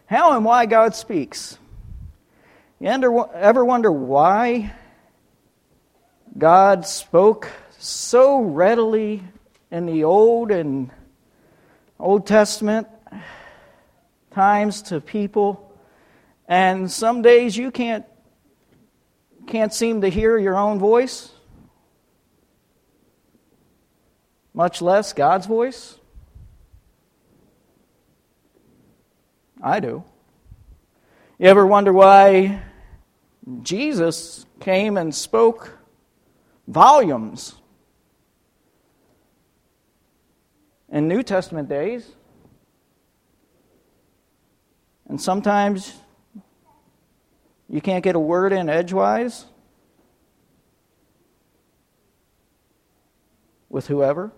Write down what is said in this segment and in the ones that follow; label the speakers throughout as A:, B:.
A: How and why God speaks. You ever wonder why God spoke so readily in the Old Testament times to people, and some days you can't seem to hear your own voice, much less God's voice? I do. You ever wonder why Jesus came and spoke volumes in New Testament days? And sometimes you can't get a word in edgewise with whoever?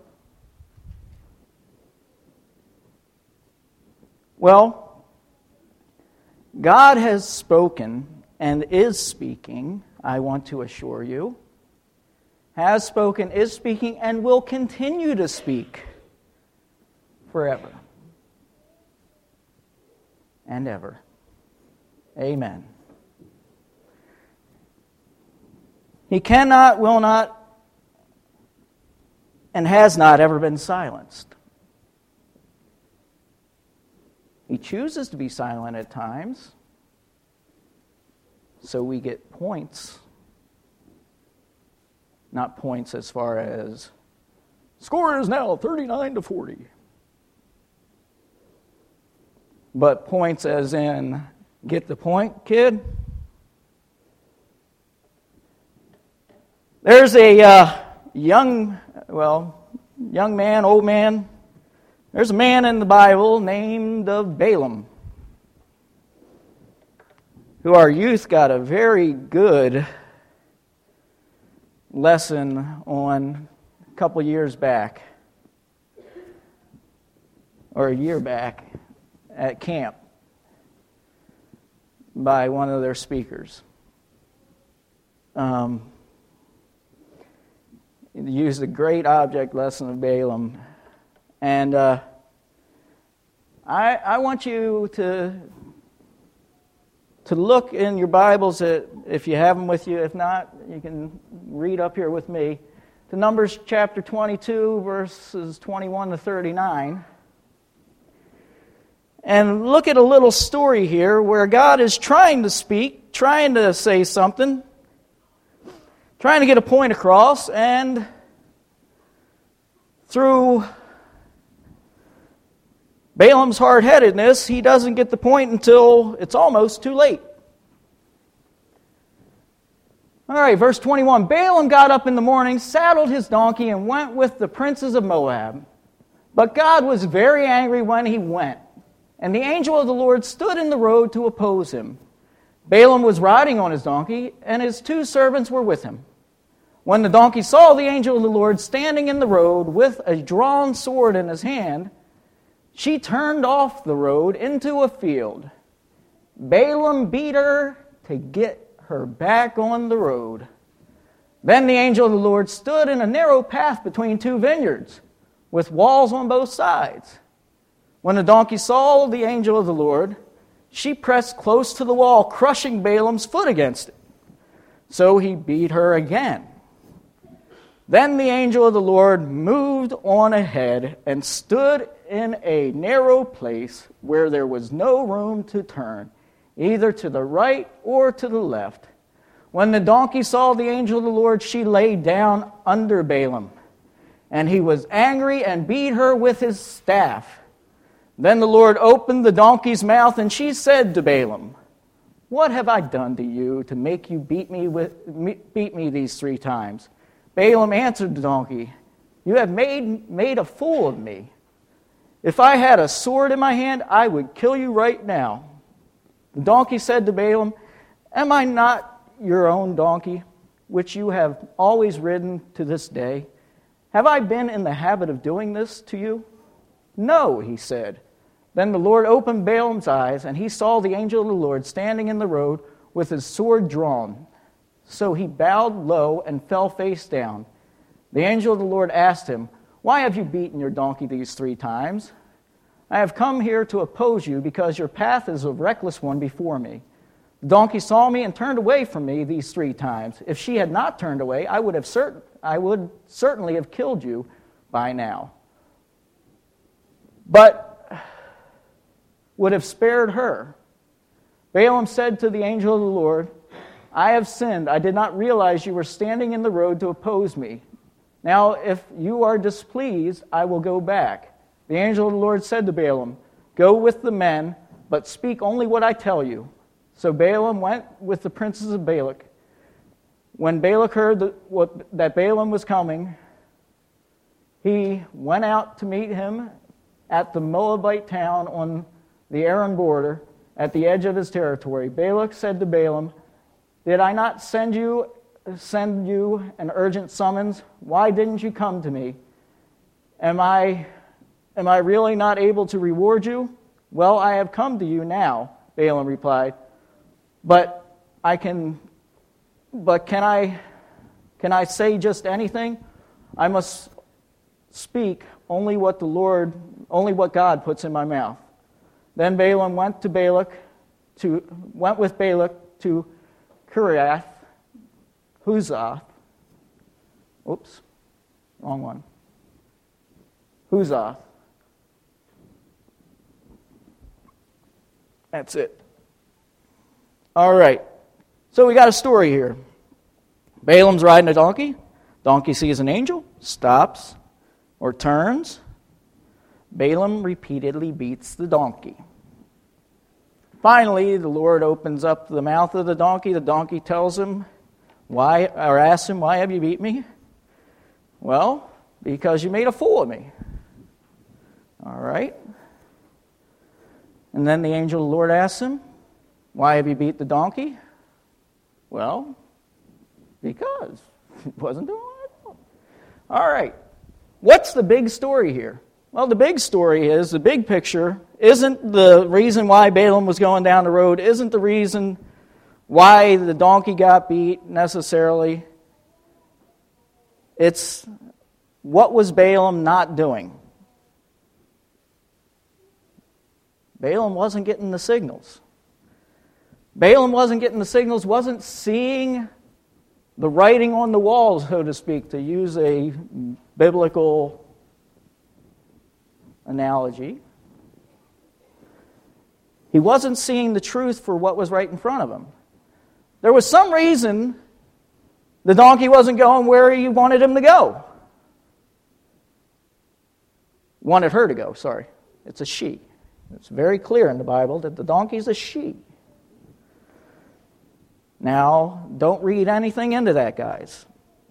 A: Well, God has spoken and is speaking, I want to assure you. Has spoken, is speaking, and will continue to speak forever and ever. Amen. He cannot, will not, and has not ever been silenced. He chooses to be silent at times, so we get points. Not points as far as, score is now 39-40. But points as in, get the point, kid? There's a young man, old man. There's a man in the Bible named Balaam, who our youth got a very good lesson on a couple years back, or a year back at camp by one of their speakers. Used a great object lesson of Balaam. And I want you to look in your Bibles, if you have them with you. If not, you can read up here with me, to Numbers chapter 22, verses 21 to 39. And look at a little story here where God is trying to speak, trying to say something, trying to get a point across, and through Balaam's hard-headedness, he doesn't get the point until it's almost too late. All right, verse 21. Balaam got up in the morning, saddled his donkey, and went with the princes of Moab. But God was very angry when he went, and the angel of the Lord stood in the road to oppose him. Balaam was riding on his donkey, and his 2 servants were with him. When the donkey saw the angel of the Lord standing in the road with a drawn sword in his hand, she turned off the road into a field. Balaam beat her to get her back on the road. Then the angel of the Lord stood in a narrow path between 2 vineyards, with walls on both sides. When the donkey saw the angel of the Lord, she pressed close to the wall, crushing Balaam's foot against it. So he beat her again. Then the angel of the Lord moved on ahead and stood in a narrow place where there was no room to turn, either to the right or to the left. When the donkey saw the angel of the Lord, she lay down under Balaam, and he was angry and beat her with his staff. Then the Lord opened the donkey's mouth, and she said to Balaam, "What have I done to you to make you beat me these 3 times?" Balaam answered the donkey, "You have made a fool of me. If I had a sword in my hand, I would kill you right now." The donkey said to Balaam, "Am I not your own donkey, which you have always ridden to this day? Have I been in the habit of doing this to you?" "No," he said. Then the Lord opened Balaam's eyes, and he saw the angel of the Lord standing in the road with his sword drawn. So he bowed low and fell face down. The angel of the Lord asked him, "Why have you beaten your donkey these 3 times?" I have come here to oppose you because your path is a reckless one before me. The donkey saw me and turned away from me these 3 times. If she had not turned away, I would certainly have killed you by now. But would have spared her. Balaam said to the angel of the Lord, I have sinned. I did not realize you were standing in the road to oppose me. Now, if you are displeased, I will go back. The angel of the Lord said to Balaam, Go with the men, but speak only what I tell you. So Balaam went with the princes of Balak. When Balak heard that Balaam was coming, he went out to meet him at the Moabite town on the Aram border, at the edge of his territory. Balak said to Balaam, Did I not send you an urgent summons? Why didn't you come to me? Am I really not able to reward you? Well, I have come to you now, Balaam replied. But can I say just anything? I must speak only what God puts in my mouth. Then Balaam went with Balak to Kiriath Huzoth. Oops, wrong one. Huzoth. That's it. All right. So we got a story here. Balaam's riding a donkey. Donkey sees an angel, stops or turns. Balaam repeatedly beats the donkey. Finally, the Lord opens up the mouth of the donkey. The donkey tells him, asks him, Why have you beat me? Well, because you made a fool of me. All right. And then the angel of the Lord asks him, Why have you beat the donkey? Well, because it wasn't doing what I thought. All right. What's the big story here? Well, the big story is, the big picture isn't the reason why Balaam was going down the road, isn't the reason why the donkey got beat necessarily. It's what was Balaam not doing? Balaam wasn't getting the signals. Balaam wasn't getting the signals, wasn't seeing the writing on the walls, so to speak, to use a biblical analogy. He wasn't seeing the truth for what was right in front of him. There was some reason the donkey wasn't going where he wanted him to go. Wanted her to go, sorry. It's a she. It's very clear in the Bible that the donkey's a she. Now, don't read anything into that, guys.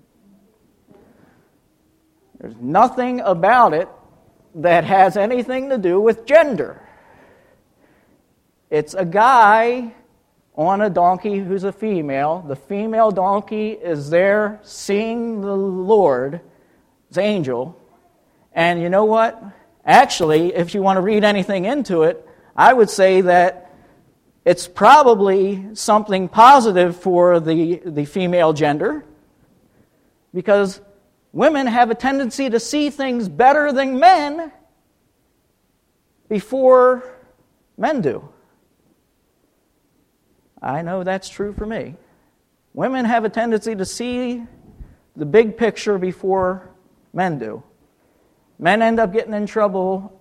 A: There's nothing about it that has anything to do with gender. It's a guy on a donkey who's a female. The female donkey is there seeing the Lord's angel. And you know what? Actually, if you want to read anything into it, I would say that it's probably something positive for the female gender, because women have a tendency to see things better than men before men do. I know that's true for me. Women have a tendency to see the big picture before men do. Men end up getting in trouble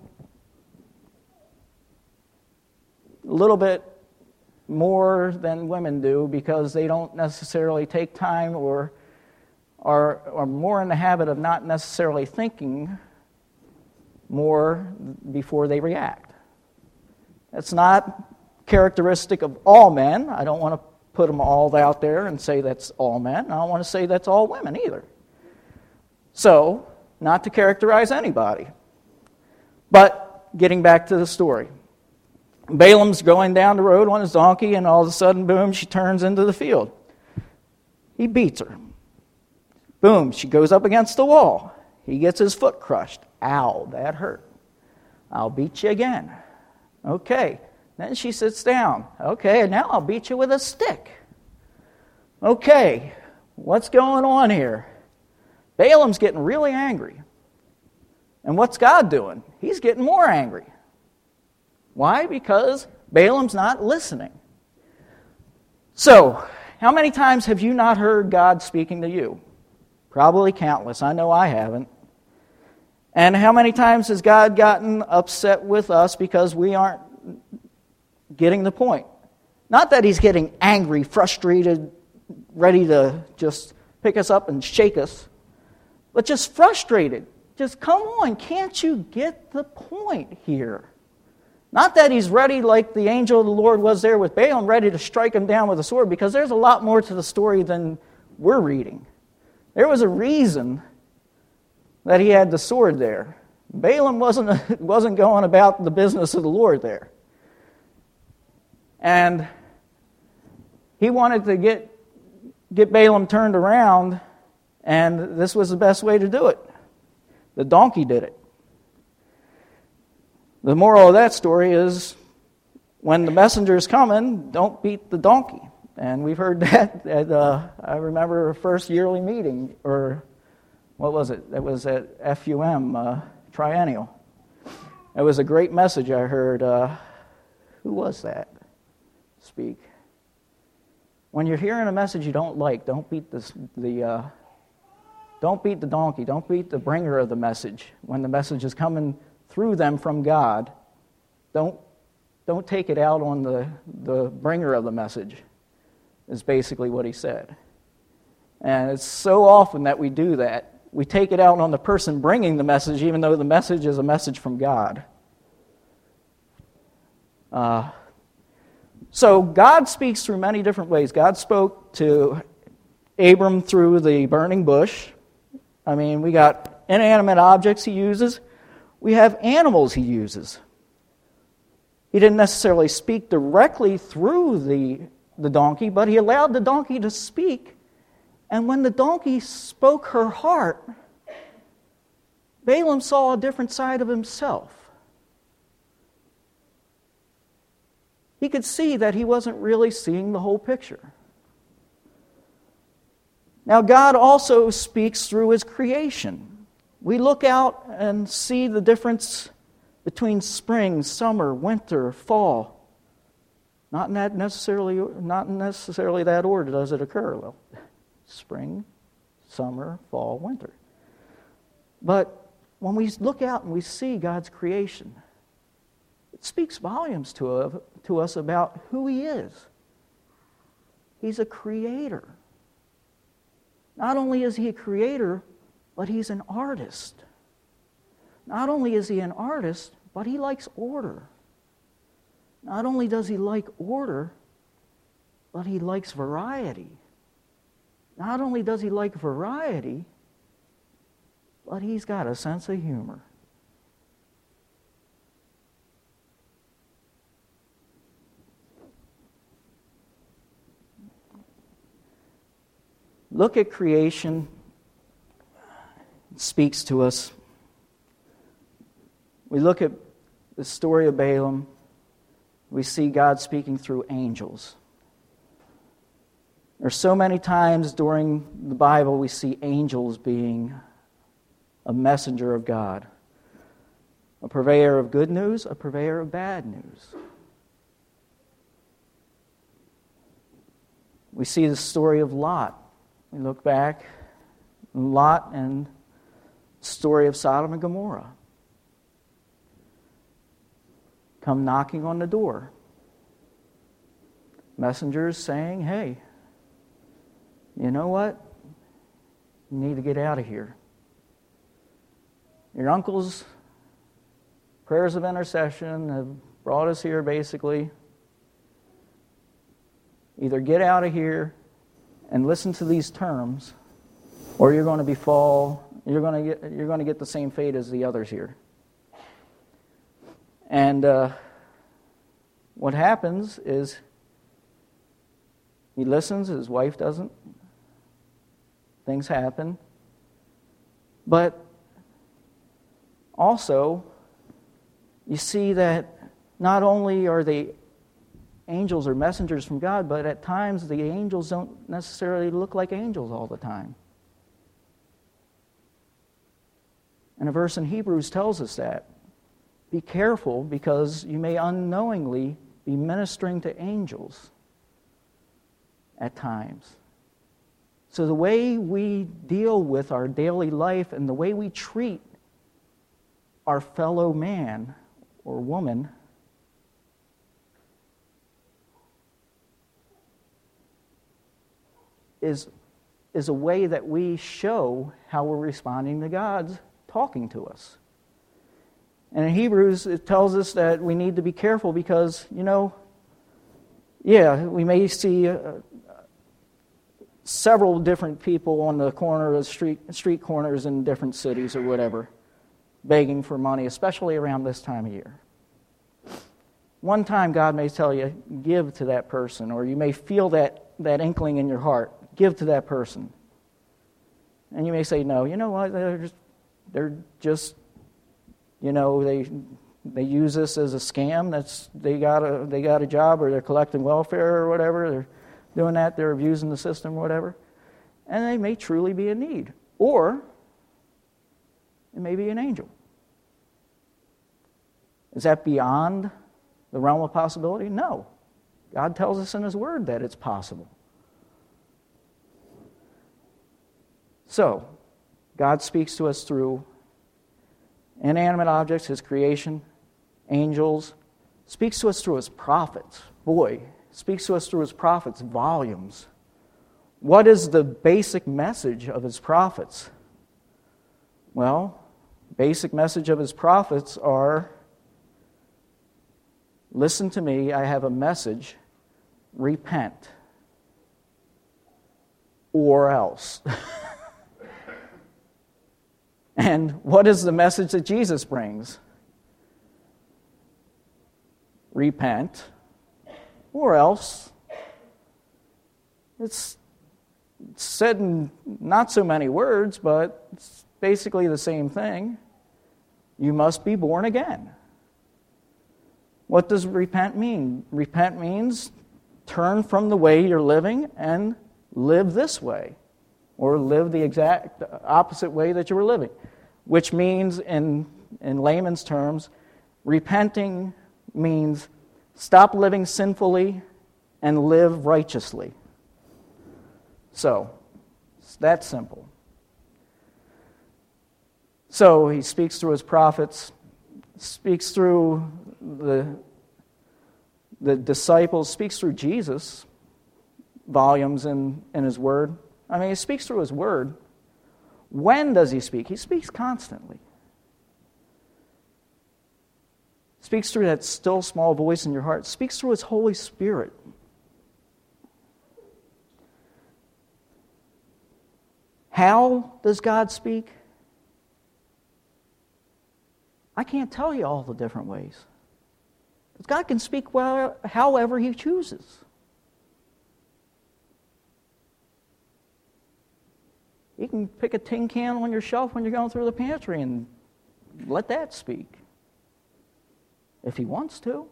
A: a little bit more than women do because they don't necessarily take time or are more in the habit of not necessarily thinking more before they react. It's not characteristic of all men. I don't want to put them all out there and say that's all men. I don't want to say that's all women either. So, not to characterize anybody. But, getting back to the story. Balaam's going down the road on his donkey, and all of a sudden, boom, she turns into the field. He beats her. Boom, she goes up against the wall. He gets his foot crushed. Ow, that hurt. I'll beat you again. Okay, then she sits down. Okay, and now I'll beat you with a stick. Okay, what's going on here? Balaam's getting really angry. And what's God doing? He's getting more angry. Why? Because Balaam's not listening. So, how many times have you not heard God speaking to you? Probably countless. I know I haven't. And how many times has God gotten upset with us because we aren't getting the point? Not that He's getting angry, frustrated, ready to just pick us up and shake us, but just frustrated. Just come on, can't you get the point here? Not that He's ready like the angel of the Lord was there with Balaam, ready to strike him down with a sword, because there's a lot more to the story than we're reading. There was a reason that he had the sword there. Balaam wasn't going about the business of the Lord there. And he wanted to get Balaam turned around, and this was the best way to do it. The donkey did it. The moral of that story is, when the messenger is coming, don't beat the donkey. And we've heard that at, I remember our first yearly meeting, or what was it? It was at FUM, Triennial. It was a great message I heard. Who was that? Speak. When you're hearing a message you don't like, don't beat don't beat the donkey. Don't beat the bringer of the message. When the message is coming through them from God, don't take it out on the bringer of the message, is basically what he said. And it's so often that we do that. We take it out on the person bringing the message, even though the message is a message from God. So God speaks through many different ways. God spoke to Abram through the burning bush. I mean, we got inanimate objects He uses. We have animals He uses. He didn't necessarily speak directly through the donkey, but He allowed the donkey to speak. And when the donkey spoke her heart, Balaam saw a different side of himself. He could see that he wasn't really seeing the whole picture. Now, God also speaks through His creation. We look out and see the difference between spring, summer, winter, fall. Not necessarily that order does it occur. Well, spring, summer, fall, winter. But when we look out and we see God's creation, it speaks volumes to us about who He is. He's a creator. Not only is He a creator, but He's an artist. Not only is He an artist, but He likes order. Not only does He like order, but He likes variety. Not only does He like variety, but He's got a sense of humor. Look at creation. It speaks to us. We look at the story of Balaam. We see God speaking through angels. There's so many times during the Bible we see angels being a messenger of God. A purveyor of good news, a purveyor of bad news. We see the story of Lot. We look back, Lot and the story of Sodom and Gomorrah. Come knocking on the door. Messengers saying, hey, you know what? You need to get out of here. Your uncle's prayers of intercession have brought us here, basically. Either get out of here and listen to these terms, or you're going to get the same fate as the others here. And what happens is he listens, his wife doesn't. Things happen. But also, you see that not only are they angels or messengers from God, but at times the angels don't necessarily look like angels all the time. And a verse in Hebrews tells us that. be careful because you may unknowingly be ministering to angels at times. So the way we deal with our daily life and the way we treat our fellow man or woman is a way that we show how we're responding to God's talking to us. And in Hebrews, it tells us that we need to be careful because, we may see several different people on the corner of street corners in different cities or whatever, begging for money, especially around this time of year. One time God may tell you, give to that person, or you may feel that inkling in your heart, give to that person. And you may say, no, you know what, they're just they use this as a scam. They got a job, or they're collecting welfare or whatever. They're doing that. They're abusing the system or whatever. And they may truly be in need. Or it may be an angel. Is that beyond the realm of possibility? No. God tells us in His Word that it's possible. So, God speaks to us through inanimate objects, His creation, angels, speaks to us through His prophets. Speaks to us through His prophets, volumes. What is the basic message of His prophets? Well, basic message of His prophets are, listen to me, I have a message, repent, or else. And what is the message that Jesus brings? Repent, or else. It's said in not so many words, but it's basically the same thing. You must be born again. What does repent mean? Repent means turn from the way you're living and live this way, or live the exact opposite way that you were living, which means, in layman's terms, repenting means stop living sinfully and live righteously. So, it's that simple. So, He speaks through His prophets, speaks through the disciples, speaks through Jesus, volumes in His Word. I mean, He speaks through His Word. When does He speak? He speaks constantly. Speaks through that still small voice in your heart. Speaks through His Holy Spirit. How does God speak? I can't tell you all the different ways. But God can speak however He chooses. You can pick a tin can on your shelf when you're going through the pantry and let that speak. If He wants to.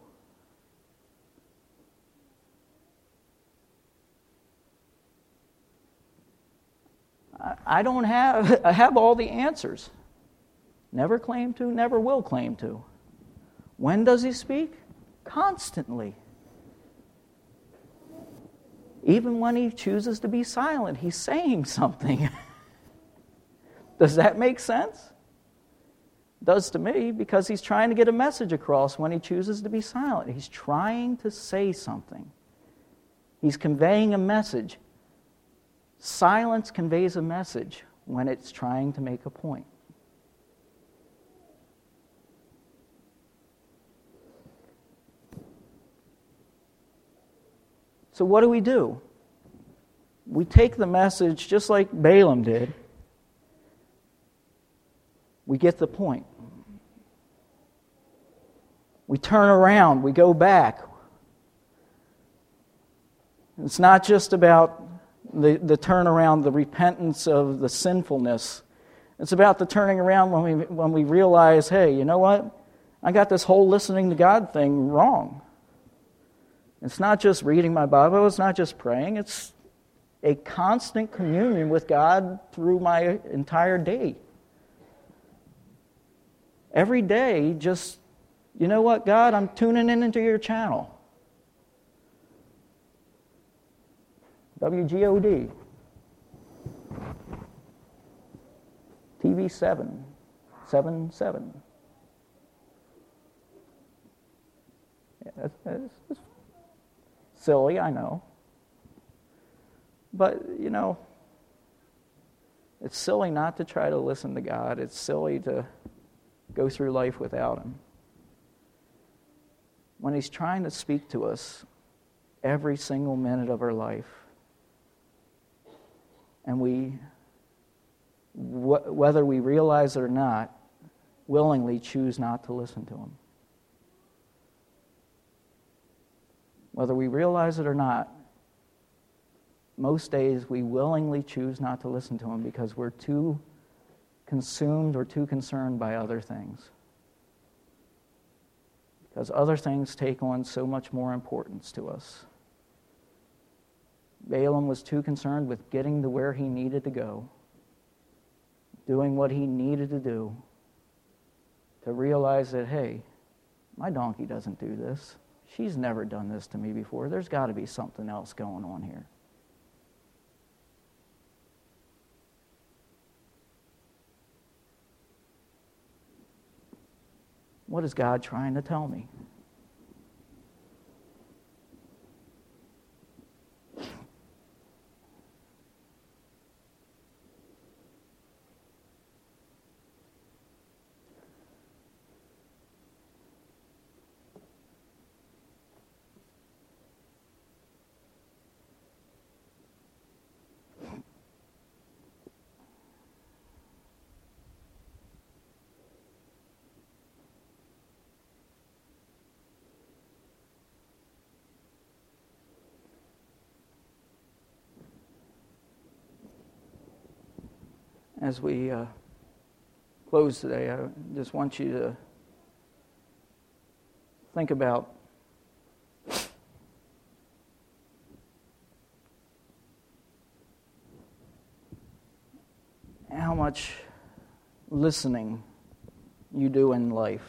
A: I have all the answers. Never claim to, never will claim to. When does He speak? Constantly. Even when He chooses to be silent, He's saying something. Does that make sense? It does to me, because He's trying to get a message across when He chooses to be silent. He's trying to say something. He's conveying a message. Silence conveys a message when it's trying to make a point. So what do? We take the message just like Balaam did. We get the point. We turn around, we go back. It's not just about the turnaround, the repentance of the sinfulness. It's about the turning around when we realize, hey, you know what? I got this whole listening to God thing wrong. It's not just reading my Bible, it's not just praying, it's a constant communion with God through my entire day. Every day, just you know what, God, I'm tuning in into your channel. WGOD. TV 777. Yeah, that's silly, I know. But, it's silly not to try to listen to God. It's silly to go through life without Him. When He's trying to speak to us every single minute of our life, and we, whether we realize it or not, willingly choose not to listen to Him. Whether we realize it or not, most days we willingly choose not to listen to Him because we're too consumed or too concerned by other things. Because other things take on so much more importance to us. Balaam was too concerned with getting to where he needed to go, doing what he needed to do, to realize that, hey, my donkey doesn't do this. She's never done this to me before. There's got to be something else going on here. What is God trying to tell me? As we close today, I just want you to think about how much listening you do in life.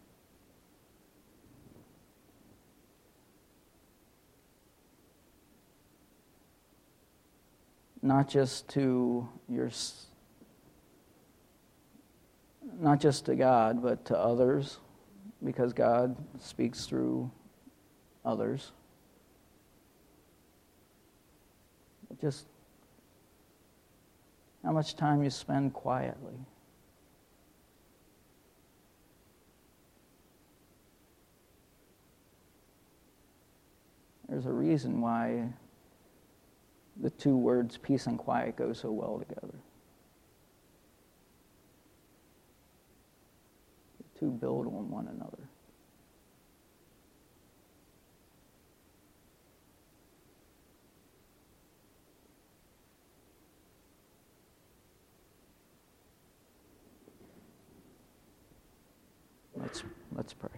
A: Not just to God, but to others, because God speaks through others. Just how much time you spend quietly. There's a reason why the two words peace and quiet go so well together. The two build on one another. Let's pray.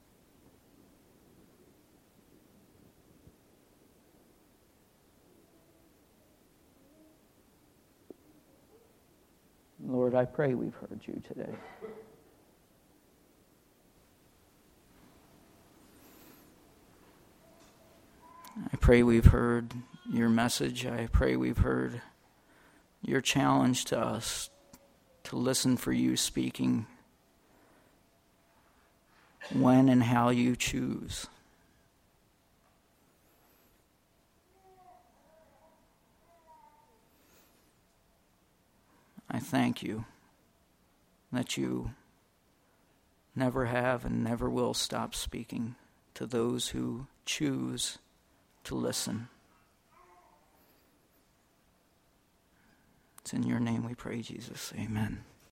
A: Lord, I pray we've heard you today. I pray we've heard your message. I pray we've heard your challenge to us to listen for you speaking when and how you choose. I thank you that you never have and never will stop speaking to those who choose to listen. It's in your name we pray, Jesus. Amen.